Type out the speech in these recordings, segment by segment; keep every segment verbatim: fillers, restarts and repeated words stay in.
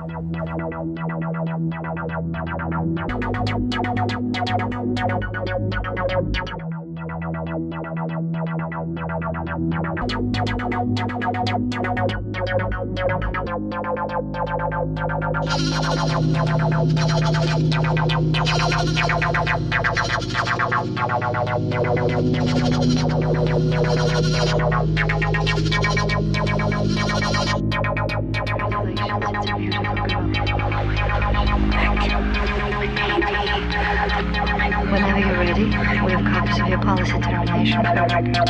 Whenever you're ready, we have copies of your policy termination for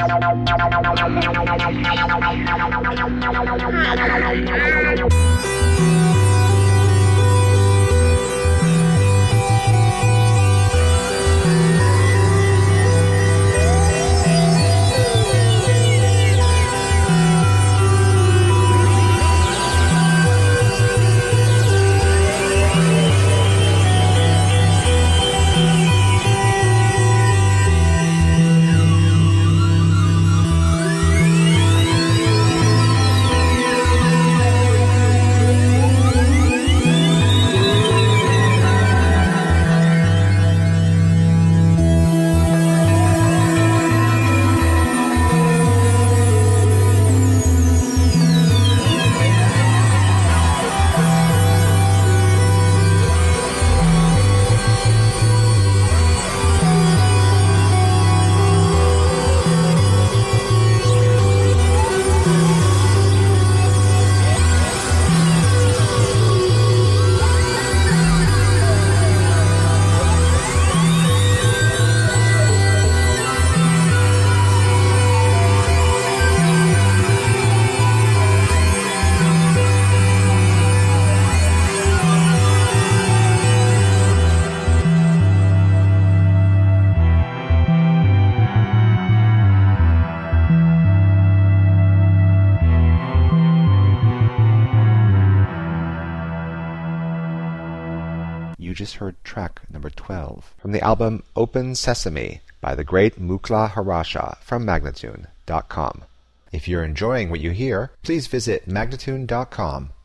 records. You just heard track number twelve from the album Open Sesame by the great Mukla Harasha from Magnatune dot com. If you're enjoying what you hear, please visit Magnatune dot com